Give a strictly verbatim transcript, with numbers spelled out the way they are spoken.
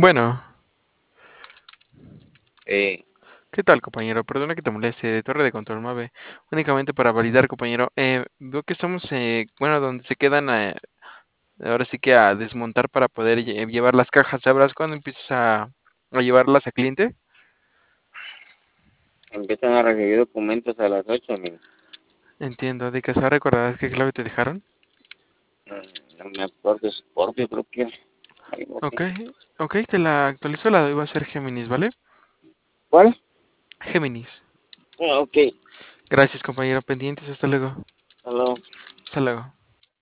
Bueno, Eh, ¿qué tal, compañero? Perdona que te moleste, de Torre de Control Mave. Únicamente para validar, compañero. Eh, veo que estamos, eh, bueno, donde se quedan, eh, ahora sí que a desmontar para poder lle- llevar las cajas. ¿Sabrás cuándo empiezas a, a llevarlas a cliente? Empiezan a recibir documentos a las ocho, men. Entiendo, de casar recordarás qué clave te dejaron. Mm, No me acuerdo, Scorpio creo que algo Ok, así. ok, te la actualizo, la iba a ser Géminis, ¿vale? ¿Cuál? Géminis. Ah, ok, Gracias, compañero. Pendientes, hasta luego. hello. Hasta luego.